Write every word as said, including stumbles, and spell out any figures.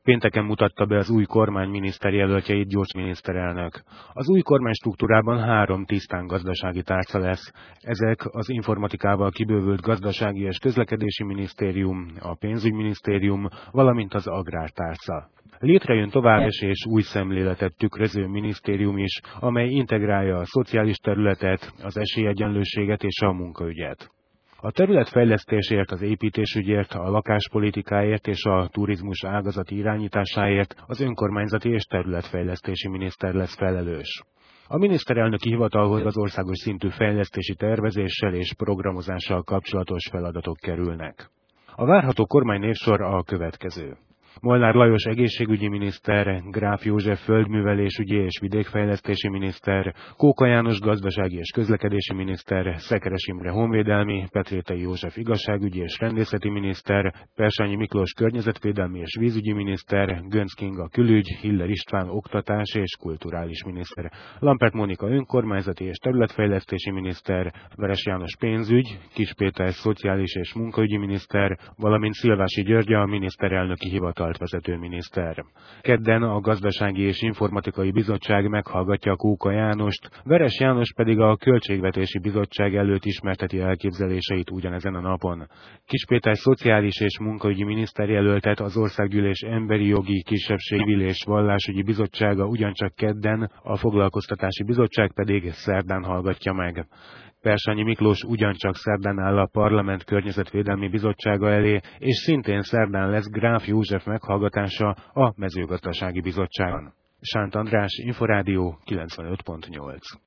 Pénteken mutatta be az új kormány miniszterjelöltjeit Gyurcsány miniszterelnök. Az új kormány struktúrában három tisztán gazdasági tárca lesz. Ezek az informatikával kibővült gazdasági és közlekedési minisztérium, a pénzügyminisztérium, valamint az agrártárca. Létrejön továbbes és új szemléletet tükröző minisztérium is, amely integrálja a szociális területet, az esélyegyenlőséget és a munkaügyet. A területfejlesztésért, az építésügyért, a lakáspolitikáért és a turizmus ágazati irányításáért az önkormányzati és területfejlesztési miniszter lesz felelős. A miniszterelnöki hivatalhoz az országos szintű fejlesztési tervezéssel és programozással kapcsolatos feladatok kerülnek. A várható kormánynévsor a következő: Molnár Lajos egészségügyi miniszter, Gráf József földművelésügyi és vidékfejlesztési miniszter, Kóka János gazdasági és közlekedési miniszter, Szekeres Imre honvédelmi, Petrétei József igazságügyi és rendészeti miniszter, Persányi Miklós környezetvédelmi és vízügyi miniszter, Göncz Kinga külügy, Hiller István oktatás és kulturális miniszter, Lampert Mónika önkormányzati és területfejlesztési miniszter, Veres János pénzügy, Kiss Péter szociális és munkaügyi miniszter, valamint Szilvási György a miniszterelnöki hivatal vezető miniszter. Kedden a Gazdasági és Informatikai Bizottság meghallgatja Kóka Jánost, Veres János pedig a Költségvetési Bizottság előtt ismerteti elképzeléseit ugyanezen a napon. Kiss Péter szociális és munkaügyi miniszterjelöltet az Országgyűlés Emberi Jogi, Kisebbségi és Vallásügyi Bizottsága ugyancsak kedden, a Foglalkoztatási Bizottság pedig szerdán hallgatja meg. Persányi Miklós ugyancsak szerdán áll a Parlament Környezetvédelmi Bizottsága elé, és szintén szerdán lesz Gráf József meghallgatása a Mezőgazdasági Bizottságon. Sánt András, Inforádió kilencvenöt pont nyolc.